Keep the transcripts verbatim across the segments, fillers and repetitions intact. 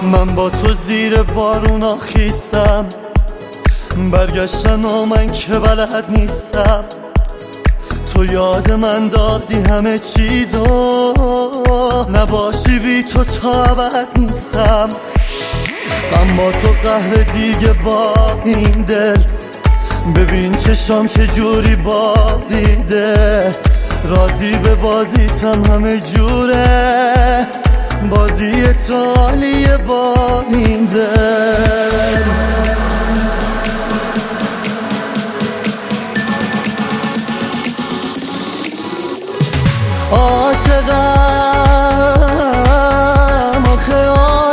من با تو زیر بارونا خیستم، برگشتن و من که بلد نیستم. تو یاد من دادی همه چیزو، نباشی بی تو تا ابد نیستم. من با تو قهر دیگه با این دل، ببین چشام چه جوری باریده. راضی به بازیتم همه جوره، بازی تو عالیه با این دل. عاشقم آخه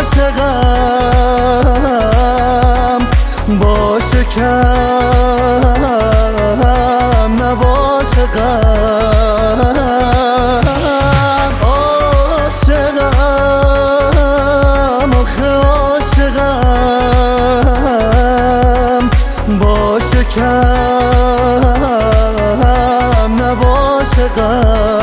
عاشقم، باشه کم نباشه غم. عاشقم آخه عاشقم، باشه کم نباشه غم.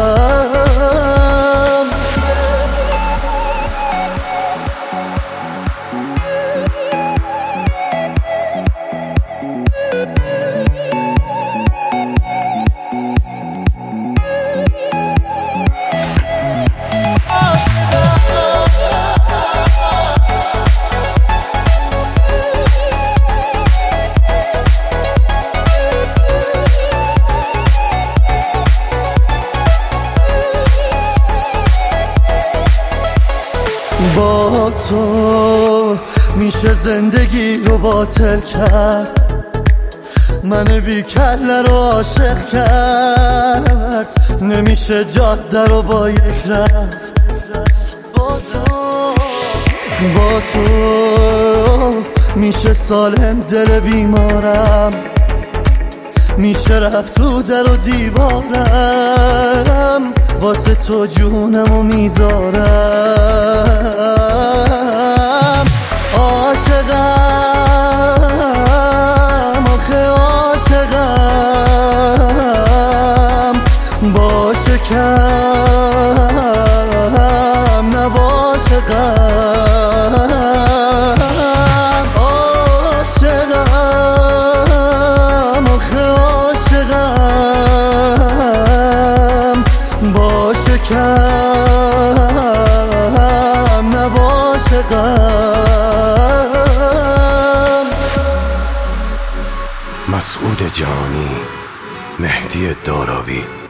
با تو میشه زندگی رو باطل کرد، من بی کله رو عاشق کرد. نمیشه جاده رو با یک رفت. با تو با تو میشه سالم دل بیمارم، میشه رفت تو در و دیوارم. واسه تو جونمو میذارم. عاشقم آخه عاشقم، باشه کم نباشه غم. عاشقم آخه عاشقم، باشه کم نباشه غم. مسعود جانی، مهدی دارابی.